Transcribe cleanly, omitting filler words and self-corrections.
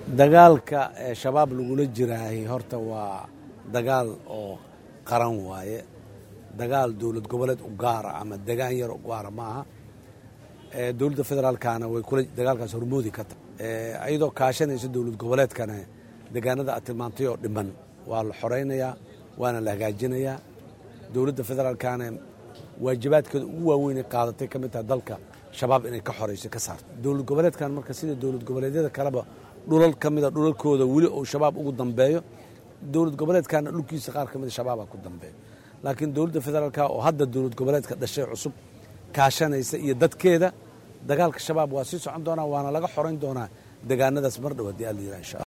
dagaalka shabaab lagula jiraahay horta waa dagaal oo qaran waaye dagaal dowlad goboleed u gaara ama degaan yar u gaara maaha dowladda federaalkana way kula dagaalkaas hormoodi ka tahay ayadoo kaashanaysa dowlad goboleedkana deegaanada aad tilmaantay oo dhiman waa la xoreynayaa waana la hagaajinayaa dowladda federaalkana waajibaadkeeda ugu waaweyn qaadatay ka mid tahay dalka shabaab inay ka xoreyso ka saarto dowlad goboleedkan marka sida dowlad goboleedyada kaleba dhulal ka mida dhulalkooda weli oo shabaab ugu dambeeyo dowlad goboleedkana dhulkiisa qaar ka mida shabaaba ku dambeeyo laakiin dowladda federaalka oo hadda dowlad goboleedka dhashay cusub kaashanaysa iyo dadkeeda dagaalka shabaab waa sii socon doonaa waana laga xoreyn doonaa deegaanadaas mar dhow haddii alla yidhaha insha allah